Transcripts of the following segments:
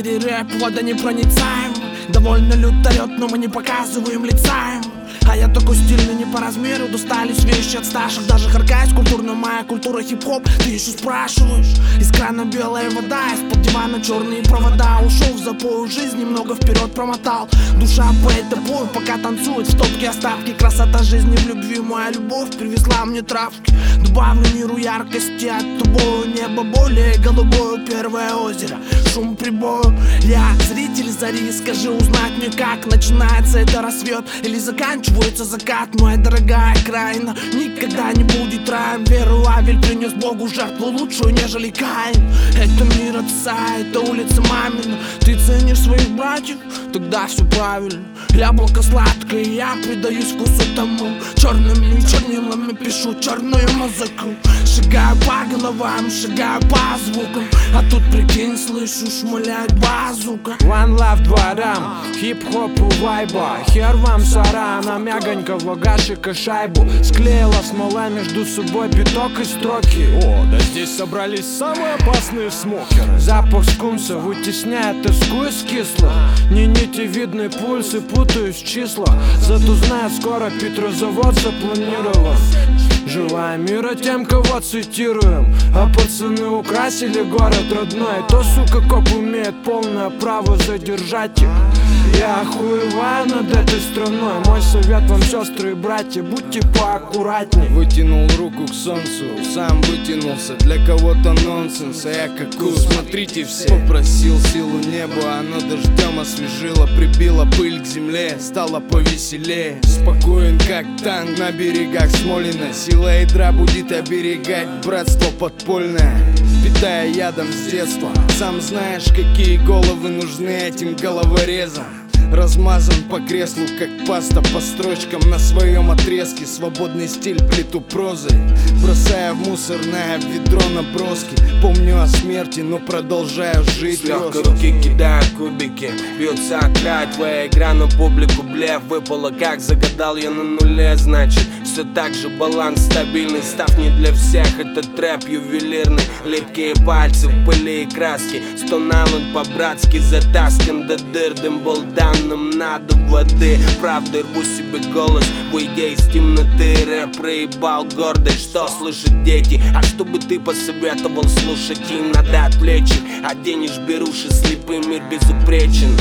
мире рэп водонепроницаем. Довольно лютарет, но мы не показываем лица им. А я такой стильный не по размеру. Достались вещи от старших. Даже харкаюсь, культурно моя культура хип-хоп. Ты еще спрашиваешь. Из крана белая вода, из-под дивана черные провода. Ушел в запой жизнь, немного вперед промотал. Душа поет тобой, пока танцует в топке остатки. Красота жизни в любви, моя любовь привезла мне травки. Добавлю миру яркости от тубого неба. Более голубое первое озеро, шум прибоя. Я зритель зари, скажи, узнать мне как начинается это рассвет или заканчивается закат. Моя дорогая краина никогда не будет раем. Веру Авель принес Богу жертву лучшую, нежели Каин. Это мир отца, это улица мамина. Ты ценишь своих братьев? Тогда все правильно. Яблоко сладкое, я предаюсь вкусу тому. Черными чернилами пишу черную музыку. Шагаю по головам, шагаю по звукам. А тут прикинь, слышу, шмаляет базука. One love дворам, хип-хопу вайба. Хер вам сара, на мягонького гашика шайбу. Склеила смола между собой биток и строки. О, да здесь собрались самые опасные смокеры. Запах скунса вытесняет тоску из кислых. Не нити видны пульсы, путаюсь в числах. Зато знаю, скоро Петрозавод запланирован. Желаем мира тем, кого цитируем. А пацаны украсили город родной. То, сука, коп имеет полное право задержать их. Я охуеваю над этой страной. Мой совет вам, сестры и братья, будьте поаккуратней. Вытянул руку к солнцу, сам вытянулся. Для кого-то нонсенс, а я какую, смотрите все. Попросил силу неба, оно дождем освежило. Прибило пыль к земле, стало повеселее. Спокоен как танк на берегах Смолина. Сила ядра будет оберегать братство подпольное, питая ядом с детства. Сам знаешь, какие головы нужны этим головорезам. Размазан по креслу, как паста по строчкам. На своем отрезке свободный стиль плиту прозы, бросая в мусорное ведро наброски. Помню о смерти, но продолжаю жить. С легкой руки кидаю кубики, бьется о край твоя игра, но публику блеф выпало. Как загадал я на нуле, значит все так же баланс стабильный. Став не для всех, этот рэп ювелирный. Липкие пальцы в пыли и краске, стонанут по-братски, затаскан до дыр. Дымбол нам надо воды, правда рву себе голос, выйдя из темноты. Рэп проебал гордость, что слышат дети. А что бы ты посоветовал слушать им? Надо отвлечь их, оденешь беруши, слепый мир безупречен.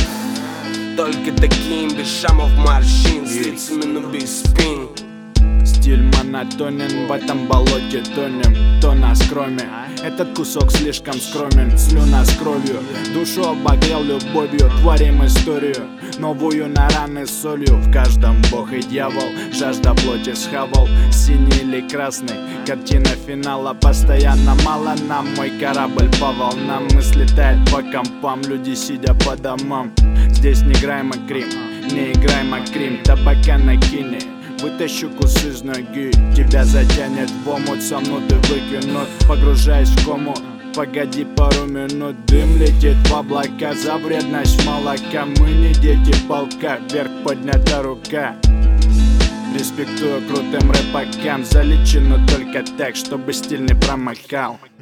Только таким, без шамов морщин, с лицами, но без спин. Стиль монотонен, в этом болоте тонем. То нас кроме, этот кусок слишком скромен. Слюна с кровью, душу обогрел любовью. Творим историю, новую на раны солью. В каждом бог и дьявол, жажда плоти схавал. Синий или красный, картина финала. Постоянно мало нам, мой корабль по волнам. Мысли тают по компам, люди сидя по домам. Здесь не играем о Крим, не играем о Крим. Табака накини, вытащу кусы из ноги, тебя затянет в омут, со мной ты выкинут. Погружаясь в кому, погоди пару минут. Дым летит в облака за вредность молока. Мы не дети полка, вверх поднята рука. Респектую крутым рэпакам, залечу, но только так, чтобы стиль не промокал.